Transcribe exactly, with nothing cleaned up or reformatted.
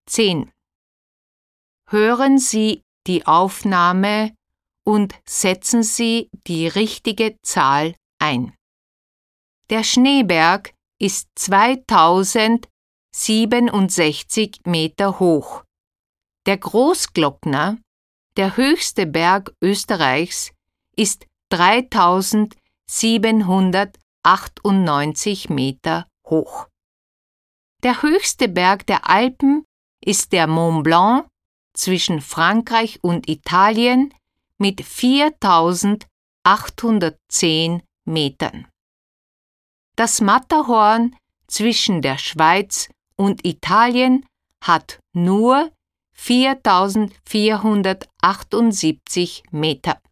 zehn. Hören Sie die Aufnahme und setzen Sie die richtige Zahl ein. Der Schneeberg ist zweitausendsiebenundsechzig Meter hoch. Der Großglockner, der höchste Berg Österreichs, ist dreitausendsiebenhundertachtundneunzig Meter hoch. Der höchste Berg der Alpen ist der Mont Blanc zwischen Frankreich und Italien mit viertausendachthundertzehn Metern. Das Matterhorn zwischen der Schweiz und Italien hat nur viertausendvierhundertachtundsiebzig Meter.